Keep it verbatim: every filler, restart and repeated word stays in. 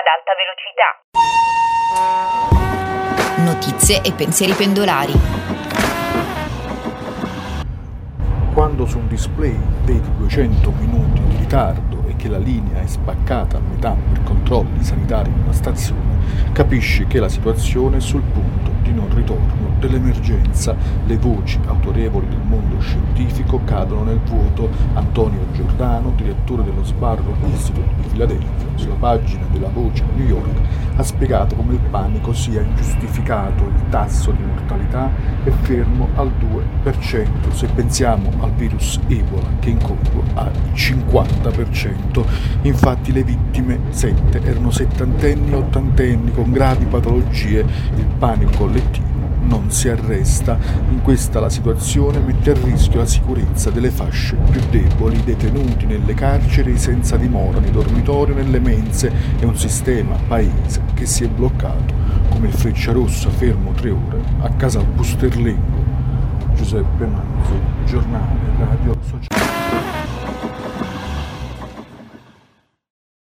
ad alta velocità. Notizie e pensieri pendolari. Quando su un display vedi duecento minuti di ritardo e che la linea è spaccata a metà per controlli sanitari in una stazione, capisci che la situazione è sul punto di non ritorno dell'emergenza. Le voci autorevoli del mondo scientifico cadono nel vuoto. Antonio Giordano, direttore dello Sbarro Institute di Filadelfia, sulla pagina della Voce New York, ha spiegato come il panico sia ingiustificato. Il tasso di mortalità è fermo al due per cento, se pensiamo al virus Ebola che in Congo ha il cinquanta per cento. Infatti le vittime, sette, erano settantenni e ottantenni con gravi patologie. Il panico collettivo non si arresta. In questa la situazione mette a rischio la sicurezza delle fasce più deboli, i detenuti nelle carceri senza dimora, nei dormitori o nelle mense. È un sistema paese che si è bloccato, come il Frecciarossa fermo tre ore a Casal Pusterlengo. Giuseppe Manzo, giornale radio sociale.